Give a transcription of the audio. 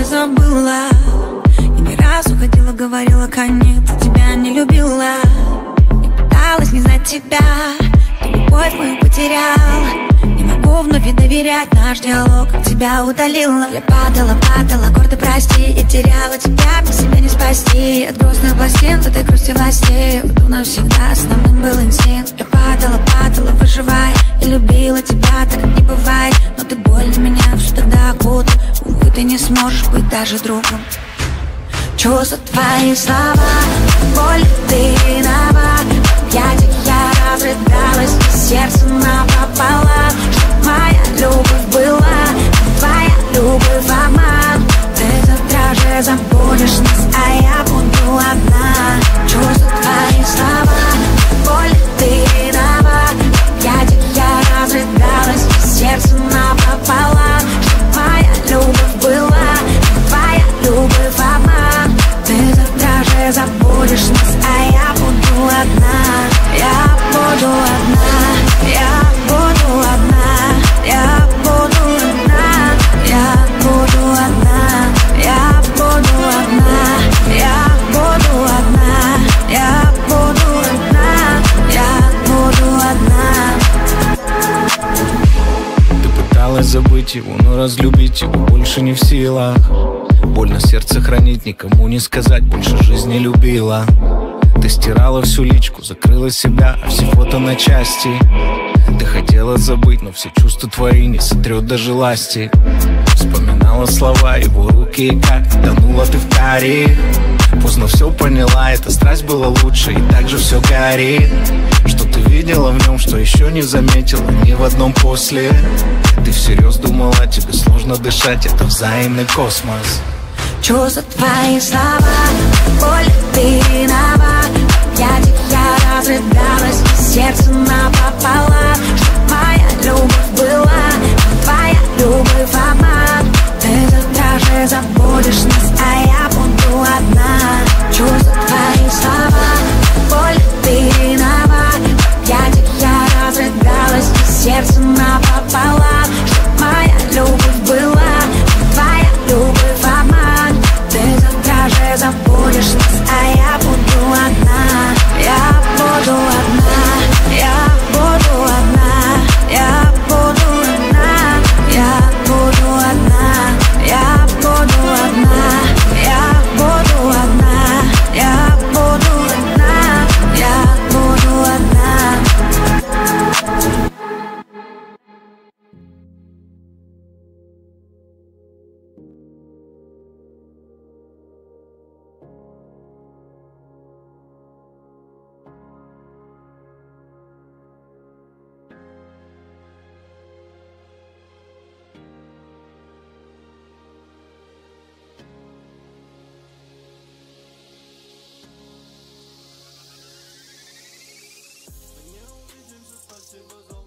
забыла. И не раз уходила, говорила конец, тебя не любила. И пыталась не знать тебя, ты любовь мою потерял. Не могу вновь и доверять, наш диалог тебя удалила. Я падала, падала, гордо прости, и теряла тебя, мне себя не спасти. От грустных пластин в этой грусти властей уйду навсегда, основным был инстинкт. Я падала, падала, выживая, и любила тебя, так не бывает. Но ты больно меня все тогда окутал. Увы, ты не сможешь быть даже другом. Чувства твои слова, боль, ты виноват. Я разрыдалась, и сердце напополам. Чтоб моя любовь была, твоя любовь обман. Ты завтра же забудешь нас, а я буду одна. Чувства твои слова, боль, ты виноват. Я разрыдалась, и сердце напополам. Чтоб моя любовь была, твоя любовь обман. Ты завтра же забудешь нас, а я буду одна. Я буду одна, я буду одна, я буду одна, я буду одна, я буду одна, я буду одна, я буду одна, я буду одна. Ты пыталась забыть его, но разлюбить его больше не в силах. Больно сердце хранить, никому не сказать, больше жизни любила. Ты стирала всю личку, закрыла себя, а все фото на части. Ты хотела забыть, но все чувства твои не сотрет даже ласти. Вспоминала слова, его руки, как тонула ты в каре. Поздно все поняла, эта страсть была лучше, и так же все горит. Что ты видела в нем, что еще не заметила ни в одном после. Ты всерьез думала, тебе сложно дышать, это взаимный космос. Чувства твои слова, боль, ты виноват. Я разрыдалась, и сердце напополам. Чтоб моя любовь была, твоя любовь обман. Ты завтра же забудешь нас, а я буду одна. Чувства твои слова, боль, ты виноват. Я разрыдалась, и сердце напополам. Чтоб моя любовь была, твоя любовь обман. Ты завтра же забудешь нас, а я буду одна. Я буду одна, я буду одна, я буду одна, я буду одна, я буду одна, я буду одна, я буду одна, я буду одна. Спасибо за